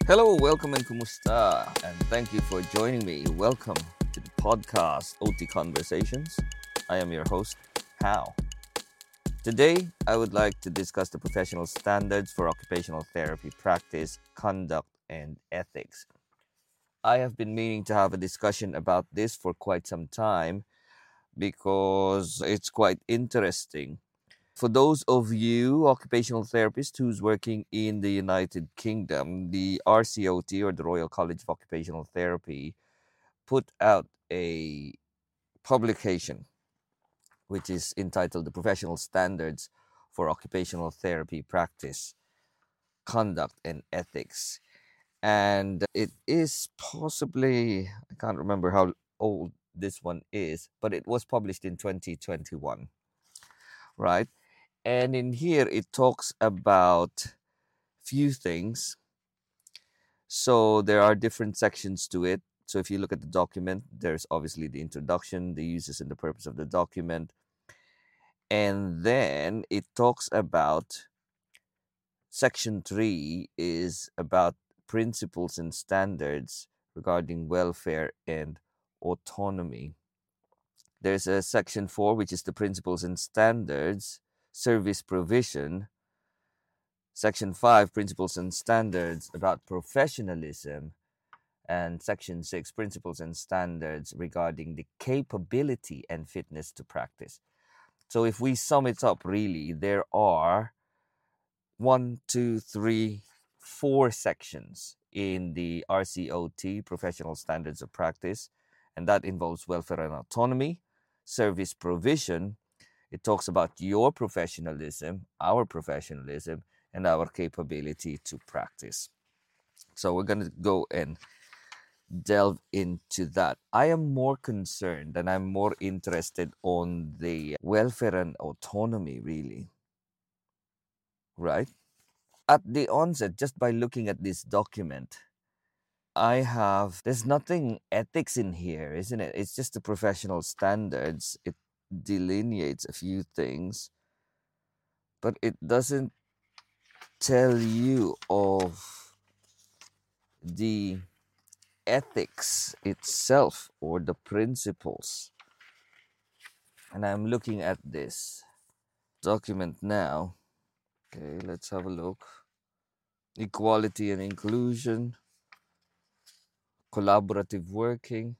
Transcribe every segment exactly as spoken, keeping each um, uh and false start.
Hello, welcome and kumusta, and thank you for joining me. Welcome to the podcast O T Conversations. I am your host, How. Today, I would like to discuss the professional standards for occupational therapy practice, conduct, and ethics. I have been meaning to have a discussion about this for quite some time because it's quite interesting. For those of you occupational therapists who's working in the United Kingdom, the R C O T, or the Royal College of Occupational Therapy, put out a publication which is entitled The Professional Standards for Occupational Therapy Practice, Conduct, and Ethics. And it is possibly, I can't remember how old this one is, but it was published in twenty twenty-one, right? And in here, it talks about few things. So there are different sections to it. So if you look at the document, there's obviously the introduction, the uses and the purpose of the document. And then it talks about section three is about principles and standards regarding welfare and autonomy. There's a section four, which is the principles and standards, service provision. Section five, principles and standards about professionalism. And section six, principles and standards regarding the capability and fitness to practice. So if we sum it up, really, there are one, two, three, four sections in the R C O T, Professional Standards of Practice, and that involves welfare and autonomy, service provision. It talks about your professionalism, our professionalism, and our capability to practice. So we're going to go and delve into that. I am more concerned and I'm more interested on the welfare and autonomy, really. Right? At the onset, just by looking at this document, I have, there's nothing ethics in here, isn't it? It's just the professional standards. It delineates a few things, but it doesn't tell you of the ethics itself or the principles. And I'm looking at this document now. Okay, let's have a look. Equality and inclusion, collaborative working,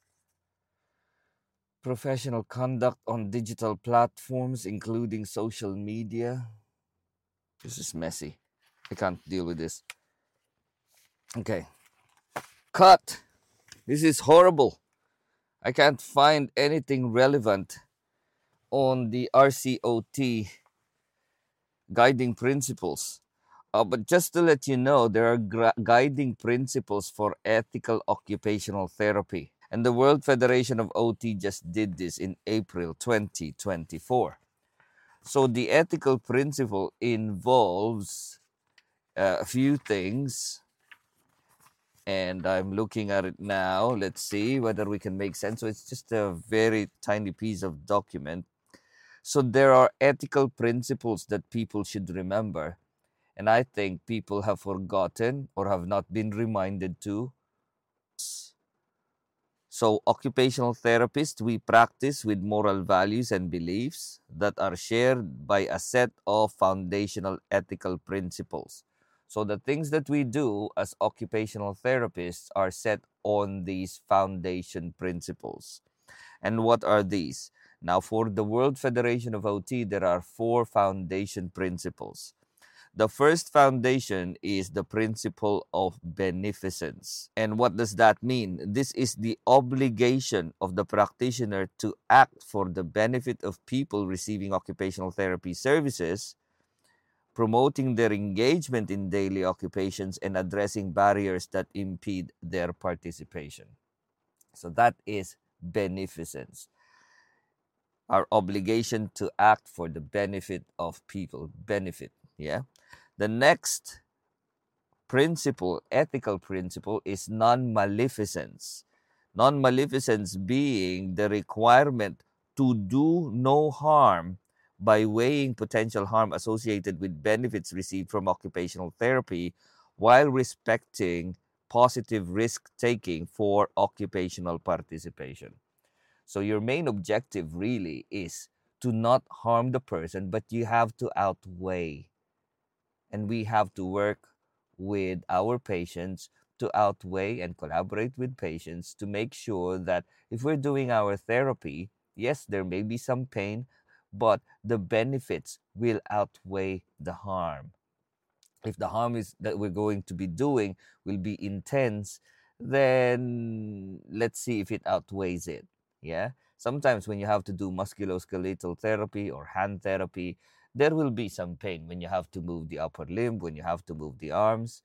professional conduct on digital platforms, including social media. This is messy. I can't deal with this. Okay. Cut. This is horrible. I can't find anything relevant on the R C O T guiding principles. Uh, but just to let you know, there are gra- guiding principles for ethical occupational therapy. And the World Federation of O T just did this in April twenty twenty-four. So the ethical principle involves uh, a few things. And I'm looking at it now. Let's see whether we can make sense. So it's just a very tiny piece of document. So there are ethical principles that people should remember. And I think people have forgotten or have not been reminded to. So occupational therapists, we practice with moral values and beliefs that are shared by a set of foundational ethical principles. So the things that we do as occupational therapists are set on these foundation principles. And what are these? Now, for the World Federation of O T, there are four foundation principles. The first foundation is the principle of beneficence. And what does that mean? This is the obligation of the practitioner to act for the benefit of people receiving occupational therapy services, promoting their engagement in daily occupations, and addressing barriers that impede their participation. So that is beneficence. Our obligation to act for the benefit of people. Benefit, yeah? The next principle, ethical principle, is non-maleficence. Non-maleficence being the requirement to do no harm by weighing potential harm associated with benefits received from occupational therapy while respecting positive risk taking for occupational participation. So your main objective really is to not harm the person, but you have to outweigh, and we have to work with our patients to outweigh and collaborate with patients to make sure that if we're doing our therapy, yes, there may be some pain, but the benefits will outweigh the harm. If the harm is that we're going to be doing will be intense, then let's see if it outweighs it. Yeah. Sometimes when you have to do musculoskeletal therapy or hand therapy, there will be some pain when you have to move the upper limb, when you have to move the arms.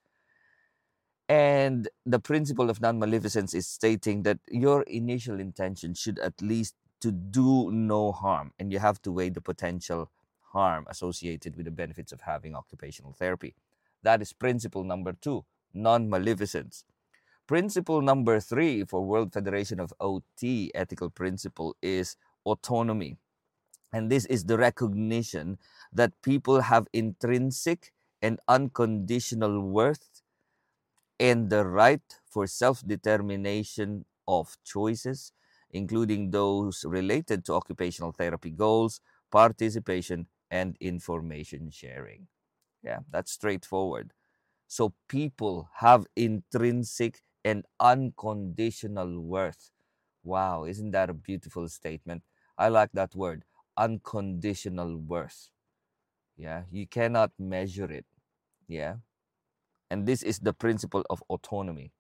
And the principle of non-maleficence is stating that your initial intention should at least to do no harm, and you have to weigh the potential harm associated with the benefits of having occupational therapy. That is principle number two, non-maleficence. Principle number three for World Federation of O T ethical principle is autonomy. And this is the recognition that people have intrinsic and unconditional worth and the right for self-determination of choices, including those related to occupational therapy goals, participation, and information sharing. Yeah, that's straightforward. So people have intrinsic and unconditional worth. Wow, isn't that a beautiful statement? I like that word, unconditional worth. Yeah, you cannot measure it. Yeah. And this is the principle of autonomy.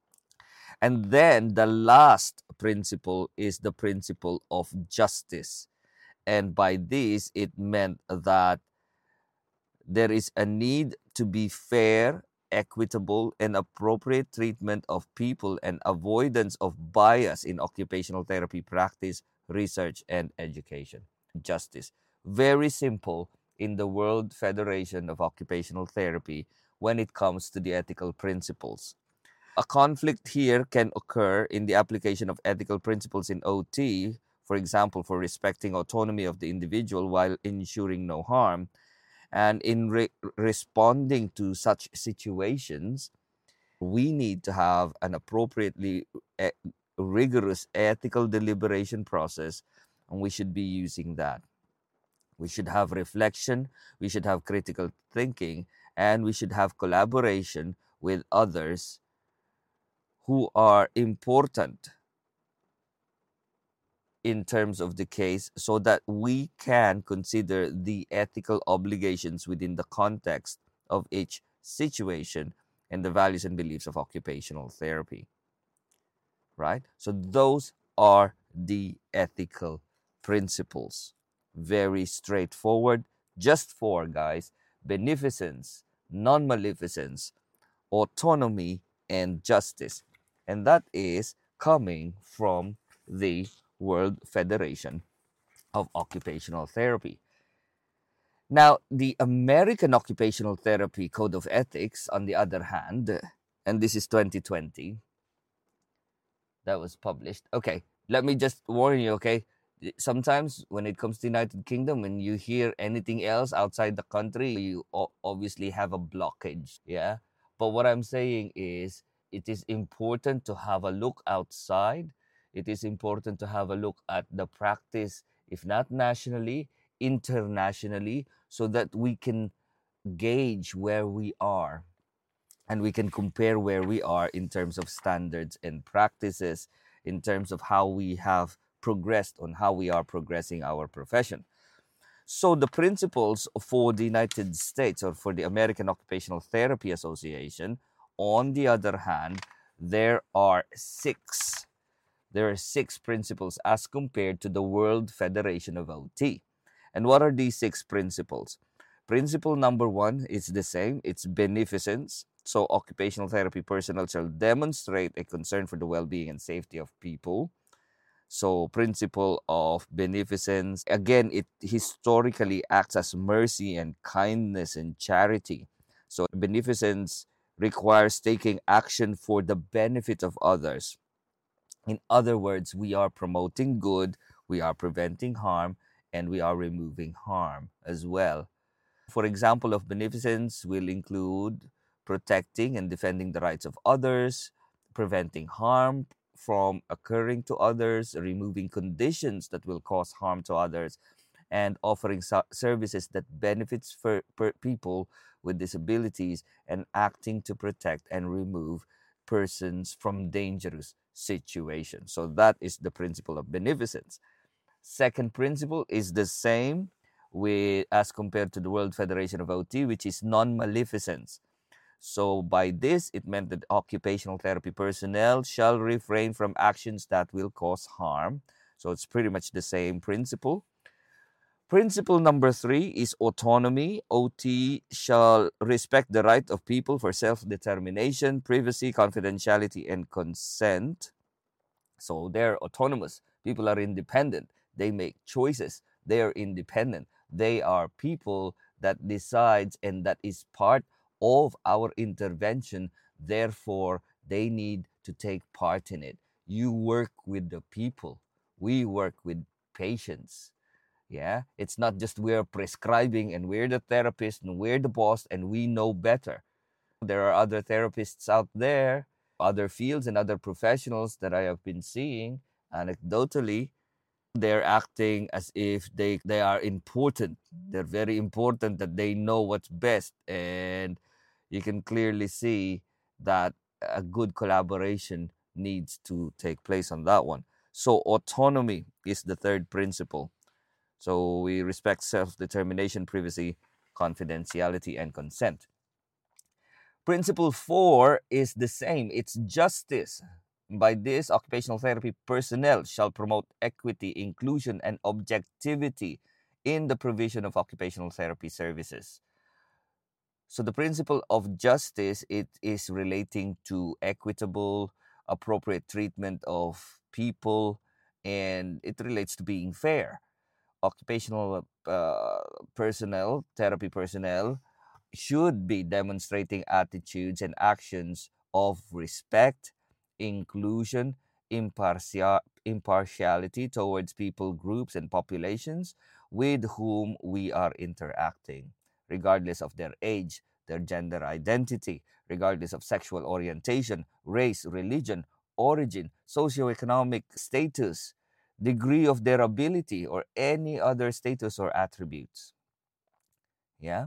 And then the last principle is the principle of justice. And by this, it meant that there is a need to be fair, equitable, and appropriate treatment of people and avoidance of bias in occupational therapy practice, research, and education. Justice. Very simple in the World Federation of Occupational Therapy when it comes to the ethical principles. A conflict here can occur in the application of ethical principles in O T, for example, for respecting autonomy of the individual while ensuring no harm. And in re- responding to such situations, we need to have an appropriately e- rigorous ethical deliberation process, and we should be using that. We should have reflection, we should have critical thinking, and we should have collaboration with others who are important in terms of the case so that we can consider the ethical obligations within the context of each situation and the values and beliefs of occupational therapy. Right? So those are the ethical principles. Very straightforward. Just four, guys: beneficence, non-maleficence, autonomy, and justice. And that is coming from the World Federation of Occupational Therapy. Now, the American Occupational Therapy Code of Ethics, on the other hand, and this is twenty twenty, that was published. Okay, let me just warn you, okay? Sometimes when it comes to United Kingdom, when you hear anything else outside the country, you obviously have a blockage, yeah? But what I'm saying is, it is important to have a look outside. It is important to have a look at the practice, if not nationally, internationally, so that we can gauge where we are and we can compare where we are in terms of standards and practices, in terms of how we have progressed on how we are progressing our profession. So the principles for the United States or for the American Occupational Therapy Association, on the other hand, there are six. There are six principles as compared to the World Federation of O T. And what are these six principles? Principle number one is the same. It's beneficence. So occupational therapy personnel shall demonstrate a concern for the well-being and safety of people. So principle of beneficence, again, it historically acts as mercy and kindness and charity. So beneficence requires taking action for the benefit of others. In other words, we are promoting good, we are preventing harm, and we are removing harm as well. For example of beneficence will include protecting and defending the rights of others, preventing harm from occurring to others, removing conditions that will cause harm to others, and offering so- services that benefits for, per people with disabilities, and acting to protect and remove persons from dangerous situations. So that is the principle of beneficence. Second principle is the same with as compared to the World Federation of O T, which is non-maleficence. So by this, it meant that occupational therapy personnel shall refrain from actions that will cause harm. So it's pretty much the same principle. Principle number three is autonomy. O T shall respect the right of people for self-determination, privacy, confidentiality, and consent. So they're autonomous. People are independent. They make choices. They are independent. They are people that decides, and that is part of our intervention. Therefore, they need to take part in it. You work with the people. We work with patients. Yeah, it's not just we're prescribing and we're the therapist and we're the boss and we know better. There are other therapists out there, other fields and other professionals that I have been seeing anecdotally. They're acting as if they, they are important. They're very important, that they know what's best. And you can clearly see that a good collaboration needs to take place on that one. So autonomy is the third principle. So we respect self-determination, privacy, confidentiality, and consent. Principle four is the same. It's justice. By this, occupational therapy personnel shall promote equity, inclusion, and objectivity in the provision of occupational therapy services. So the principle of justice, it is relating to equitable, appropriate treatment of people, and it relates to being fair. Occupational uh, personnel, therapy personnel, should be demonstrating attitudes and actions of respect, inclusion, impartial, impartiality towards people, groups, and populations with whom we are interacting, regardless of their age, their gender identity, regardless of sexual orientation, race, religion, origin, socioeconomic status, degree of their ability, or any other status or attributes. Yeah,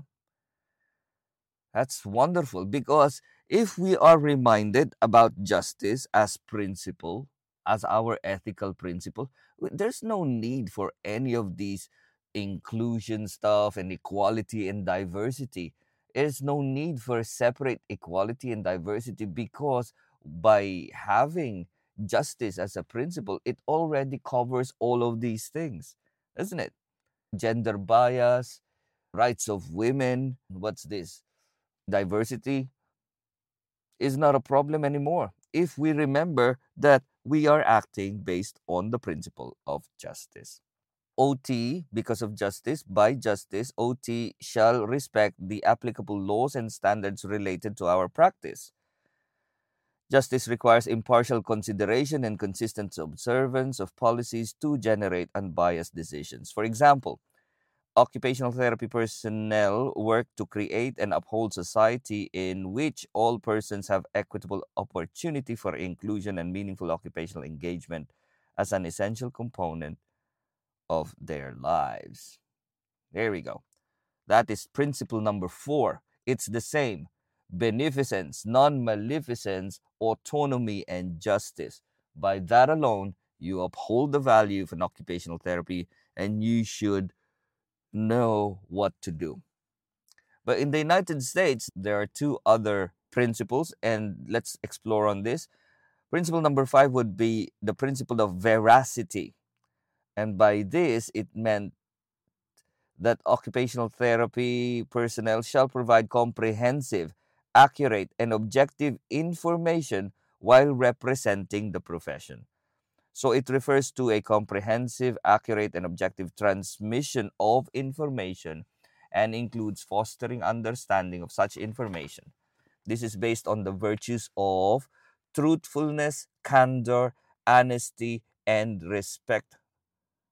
that's wonderful, because if we are reminded about justice as principle, as our ethical principle, there's no need for any of these inclusion stuff and equality and diversity. There's no need for separate equality and diversity, because by having justice as a principle, it already covers all of these things, isn't it? Gender bias, rights of women, what's this? Diversity is not a problem anymore if we remember that we are acting based on the principle of justice. O T, because of justice, by justice, O T shall respect the applicable laws and standards related to our practice. Justice requires impartial consideration and consistent observance of policies to generate unbiased decisions. For example, occupational therapy personnel work to create and uphold society in which all persons have equitable opportunity for inclusion and meaningful occupational engagement as an essential component of their lives. There we go. That is principle number four. It's the same: beneficence, non maleficence, autonomy, and justice. By that alone, you uphold the value of an occupational therapy, and you should know what to do. But in the United States, there are two other principles, and let's explore on this. Principle number five would be the principle of veracity. And by this, it meant that occupational therapy personnel shall provide comprehensive, accurate, and objective information while representing the profession. So it refers to a comprehensive, accurate, and objective transmission of information, and includes fostering understanding of such information. This is based on the virtues of truthfulness, candor, honesty, and respect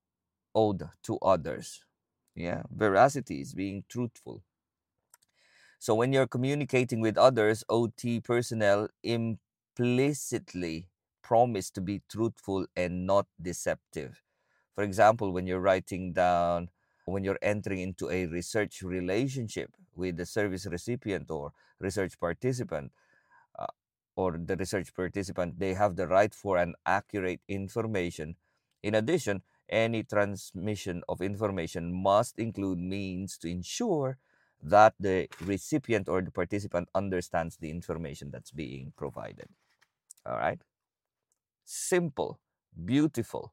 owed to others. Yeah, veracity is being truthful. So when you're communicating with others, O T personnel implicitly promise to be truthful and not deceptive. For example, when you're writing down, when you're entering into a research relationship with the service recipient or research participant, uh, or the research participant, they have the right for an accurate information. In addition, any transmission of information must include means to ensure that the recipient or the participant understands the information that's being provided. All right? Simple, beautiful.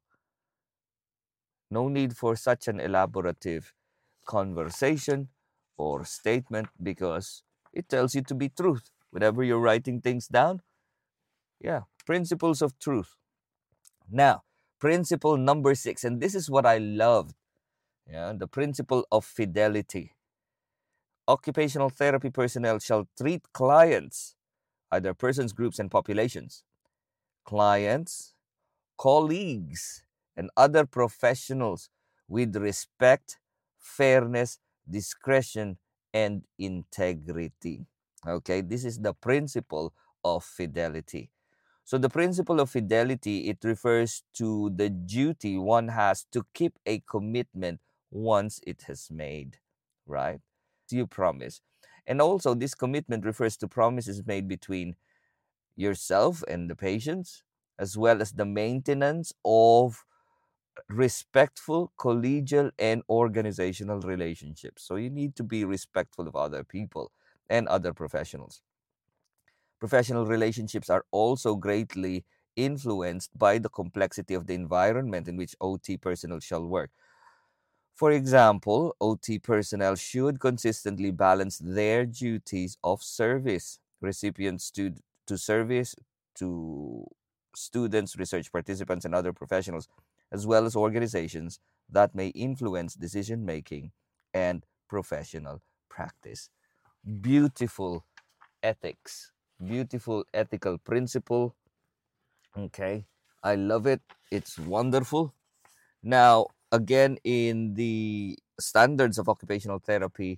No need for such an elaborative conversation or statement because it tells you to be truth. Whenever you're writing things down, yeah, principles of truth. Now, principle number six, and this is what I loved. Yeah, the principle of fidelity. Occupational therapy personnel shall treat clients, either persons, groups, and populations, clients, colleagues, and other professionals with respect, fairness, discretion, and integrity. Okay, this is the principle of fidelity. So the principle of fidelity, it refers to the duty one has to keep a commitment once it has made, right? You promise. And also this commitment refers to promises made between yourself and the patients, as well as the maintenance of respectful, collegial, and organizational relationships. So you need to be respectful of other people and other professionals. Professional relationships are also greatly influenced by the complexity of the environment in which O T personnel shall work. For example, O T personnel should consistently balance their duties of service, recipients to, to service, to students, research participants, and other professionals, as well as organizations that may influence decision making and professional practice. Beautiful ethics, beautiful ethical principle. Okay, I love it. It's wonderful. Now, again, in the standards of occupational therapy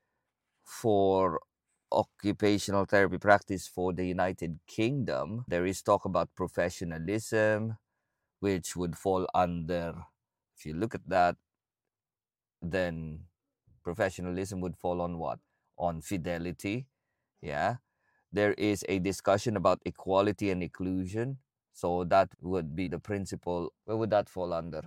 for occupational therapy practice for the United Kingdom, there is talk about professionalism, which would fall under, if you look at that, then professionalism would fall on what? On fidelity. Yeah. There is a discussion about equality and inclusion. So that would be the principle. Where would that fall under?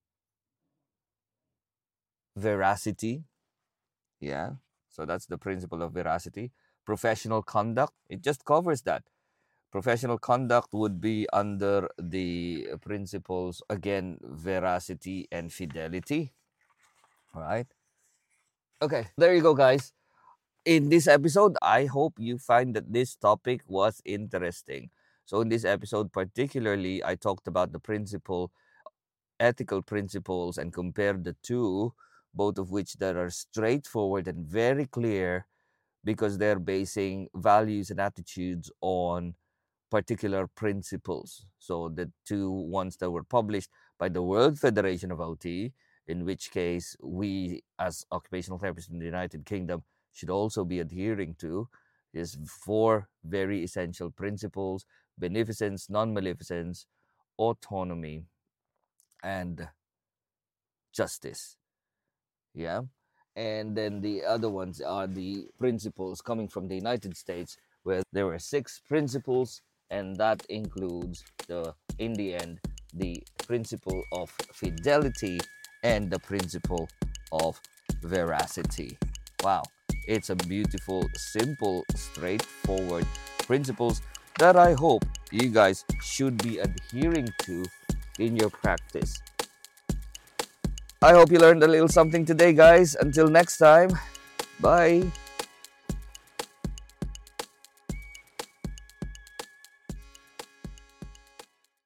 Veracity. Yeah. So that's the principle of veracity. Professional conduct. It just covers that. Professional conduct would be under the principles, again, veracity and fidelity. All right. Okay. There you go, guys. In this episode, I hope you find that this topic was interesting. So in this episode particularly, I talked about the principle, ethical principles, and compared the two, both of which that are straightforward and very clear because they're basing values and attitudes on particular principles. So the two ones that were published by the World Federation of O T, in which case we as occupational therapists in the United Kingdom should also be adhering to, is four very essential principles: beneficence, non-maleficence, autonomy, and justice. Yeah. And then the other ones are the principles coming from the United States, where there were six principles, and that includes the, in the end, the principle of fidelity and the principle of veracity. Wow. It's a beautiful, simple, straightforward principles that I hope you guys should be adhering to in your practice. I hope you learned a little something today, guys. Until next time, bye.